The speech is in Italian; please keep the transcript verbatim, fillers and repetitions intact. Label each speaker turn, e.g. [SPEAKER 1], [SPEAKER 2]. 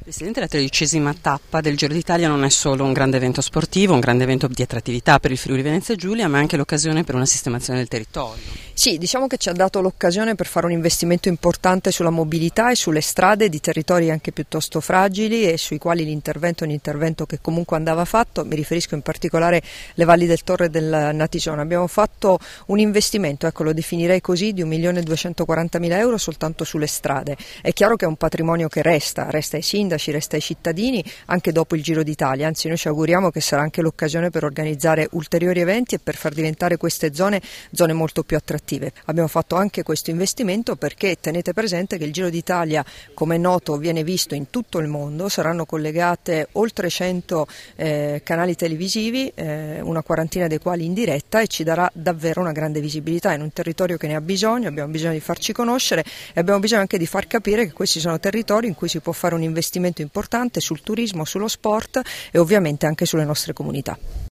[SPEAKER 1] Presidente, la tredicesima tappa del Giro d'Italia non è solo un grande evento sportivo, un grande evento di attrattività per il Friuli Venezia Giulia, ma è anche l'occasione per una sistemazione del territorio.
[SPEAKER 2] Sì, diciamo che ci ha dato l'occasione per fare un investimento importante sulla mobilità e sulle strade di territori anche piuttosto fragili e sui quali l'intervento è un intervento che comunque andava fatto. Mi riferisco in particolare alle valli del Torre e del Natisone. Abbiamo fatto un investimento, ecco, lo definirei così, di un milione duecentoquarantamila euro soltanto sulle strade. È chiaro che è un patrimonio che resta, resta ai sindaci, resta ai cittadini anche dopo il Giro d'Italia, anzi noi ci auguriamo che sarà anche l'occasione per organizzare ulteriori eventi e per far diventare queste zone zone molto più attrattive. Abbiamo fatto anche questo investimento perché tenete presente che il Giro d'Italia, come è noto, viene visto in tutto il mondo, saranno collegate oltre cento eh, canali televisivi, eh, una quarantina dei quali in diretta, e ci darà davvero una grande visibilità in un territorio che ne ha bisogno. Abbiamo bisogno di farci conoscere e abbiamo bisogno anche di far capire che questi sono territori in cui si può fare un investimento importante sul turismo, sullo sport e ovviamente anche sulle nostre comunità.